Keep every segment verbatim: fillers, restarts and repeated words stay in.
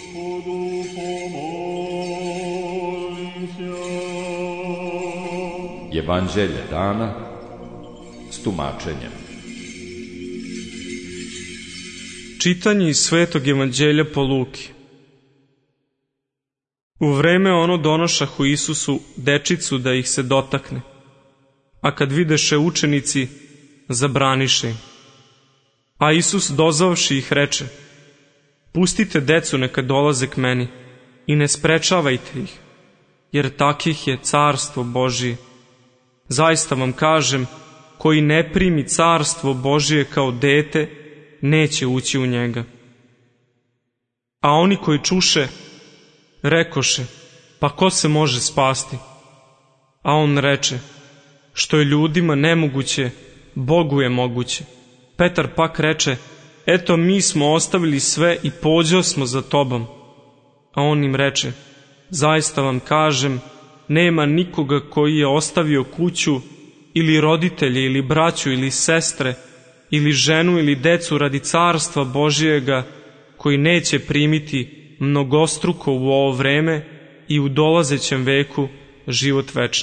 Evanđelje dana s tumačenjem. Čitanje iz Svetog evanđelja po Luki. U vreme ono donošahu Isusu dečicu da ih se dotakne, a kad videše učenici, zabraniše im. A Isus dozvavši ih reče: Pustite decu neka dolaze k meni i ne sprečavajte ih, jer takih je carstvo Božije. Zaista vam kažem, koji ne primi carstvo Božije kao dete, neće ući u njega. A oni koji čuše, rekoše: Pa ko se može spasti? A on reče: Što je ljudima nemoguće, Bogu je moguće. Petar pak reče: Eto, mi smo ostavili sve i pođosmo za tobom. A on im reče: Zaista vam kažem, nema nikoga koji je ostavio kuću, ili roditelje, ili braću, ili sestre, ili ženu, ili decu radi carstva Božijega, koji neće primiti mnogostruko u ovo vreme i u dolazećem veku život večni.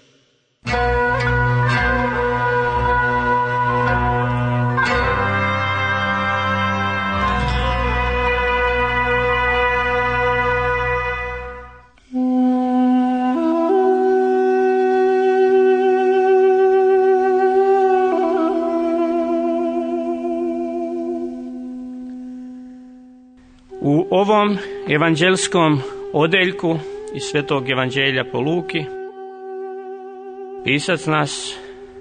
U ovom evanđelskom odeljku iz Svetog evanđelja po Luki pisac nas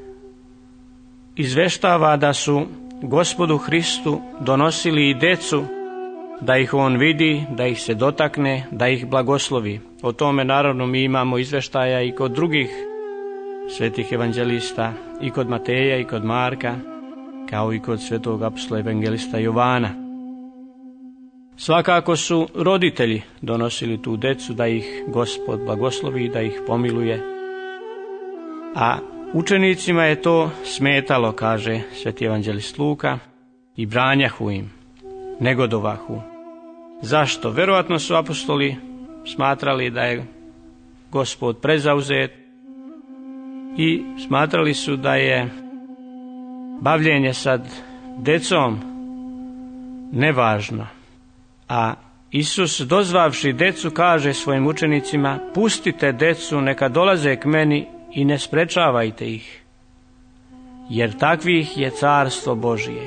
izveštava da su Gospodu Hristu donosili i decu, da ih on vidi, da ih se dotakne, da ih blagoslovi. O tome naravno mi imamo izveštaja i kod drugih svetih evanđelista, i kod Mateja i kod Marka, kao i kod svetog apostola evanđelista Jovana. Svakako su roditelji donosili tu decu da ih Gospod blagoslovi, da ih pomiluje. A učenicima je to smetalo, kaže sveti evanđelist Luka, i branjahu im, negodovahu. Zašto? Verovatno su apostoli smatrali da je Gospod prezauzet i smatrali su da je bavljenje sad decom nevažno. A Isus, dozvavši decu, kaže svojim učenicima: Pustite decu, neka dolaze k meni i ne sprečavajte ih, jer takvih je carstvo Božije.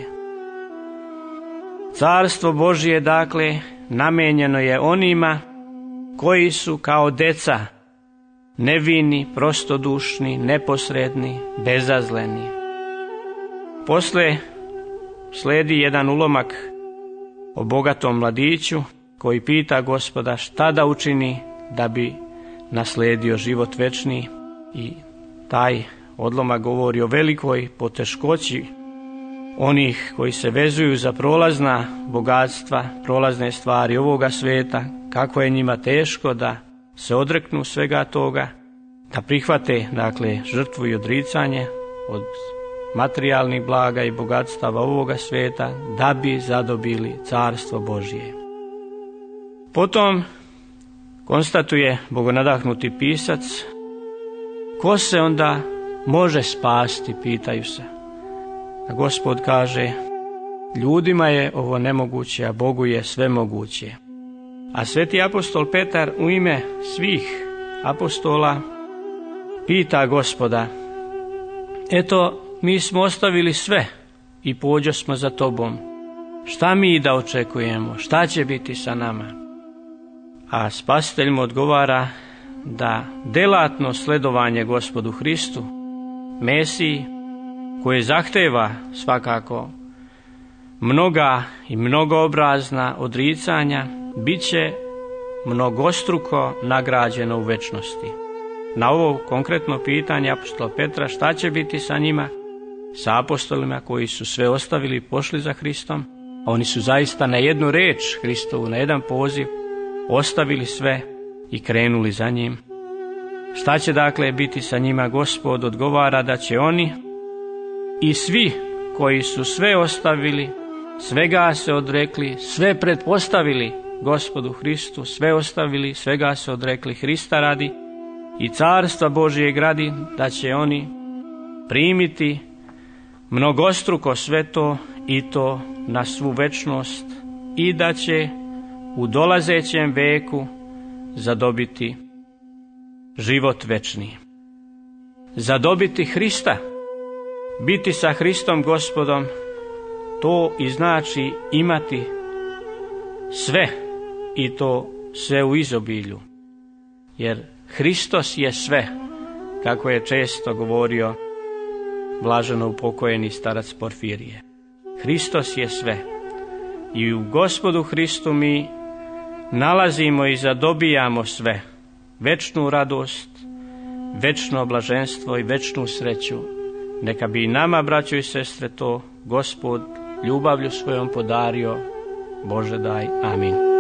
Carstvo Božije, dakle, namenjeno je onima koji su kao deca, nevini, prostodušni, neposredni, bezazleni. Posle sledi jedan ulomak o bogatom mladiću koji pita Gospoda šta da učini da bi nasledio život večni, i taj odlomak govori o velikoj poteškoći onih koji se vezuju za prolazna bogatstva, prolazne stvari ovoga sveta, kako je njima teško da se odreknu svega toga, da prihvate, dakle, žrtvu i odricanje od materijalnih blaga i bogatstava ovoga sveta, da bi zadobili carstvo Božije. Potom konstatuje bogonadahnuti pisac: Ko se onda može spasti, pitaju se. A Gospod kaže: Ljudima je ovo nemoguće, a Bogu je sve moguće. A sveti apostol Petar u ime svih apostola pita Gospoda: Eto, mi smo ostavili sve i pođosmo za tobom. Šta mi da očekujemo? Šta će biti sa nama? A Spasitelj mu odgovara da delatno sledovanje Gospodu Hristu, Mesiji, koje zahteva svakako mnoga i mnogoobrazna odricanja, bit će mnogostruko nagrađeno u večnosti. Na ovo konkretno pitanje apostola Petra, šta će biti sa njima, sa apostolima koji su sve ostavili i pošli za Hristom, a oni su zaista na jednu reč Hristovu, na jedan poziv, ostavili sve i krenuli za njim. Šta će dakle biti sa njima? Gospod odgovara da će oni i svi koji su sve ostavili, svega se odrekli, sve pretpostavili Gospodu Hristu, sve ostavili, svega se odrekli Hrista radi i carstva Božijeg radi, da će oni primiti mnogostruko sve to i to na svu večnost i da će u dolazećem veku zadobiti život večni. Zadobiti Hrista, biti sa Hristom Gospodom, to i znači imati sve i to sve u izobilju. Jer Hristos je sve, kako je često govorio blaženo upokojeni starac Porfirije. Hristos je sve. I u Gospodu Hristu mi nalazimo i zadobijamo sve. Večnu radost, večno blaženstvo i večnu sreću. Neka bi i nama, braćo i sestre, to Gospod ljubavlju svojom podario. Bože daj. Amin.